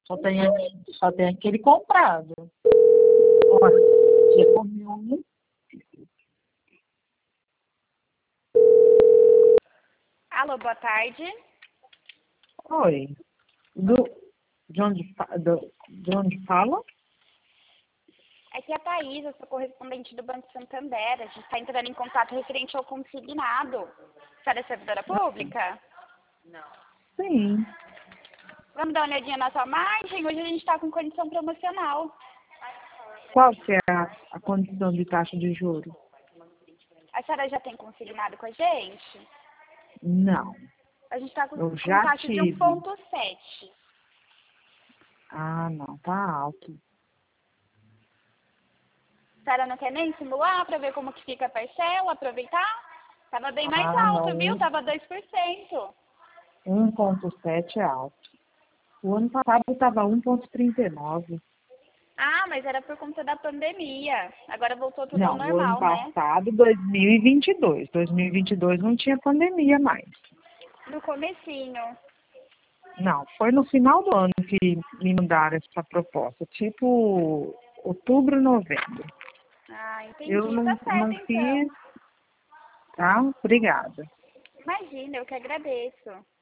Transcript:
Só tem aquele comprado. Olha, você comeu um. Alô, boa tarde. Oi. De onde fala? Aqui é a Thaís, eu sou correspondente do Banco Santander. A gente está entrando em contato referente ao consignado. A senhora é servidora pública? Sim. Vamos dar uma olhadinha na sua margem? Hoje a gente está com condição promocional. Qual que é a condição de taxa de juros? A senhora já tem consignado com a gente? Não. A gente está com Eu já taxa de tive. 1,7. Ah, não. Tá alto. A senhora não quer nem simular para ver como que fica a parcela, aproveitar? Tava bem mais Ah, alto, não. viu? Tava 2%. 1,7 é alto. O ano passado estava 1,39. Ah, mas era por conta da pandemia. Agora voltou tudo ao Não, o ano normal, né? passado, 2022. 2022 não tinha pandemia mais. No comecinho. Não, foi no final do ano que me mandaram essa proposta, tipo outubro, novembro. Ah, Eu entendi. Tá certo, não então. fiz, tá? Obrigada. Imagina, eu que agradeço.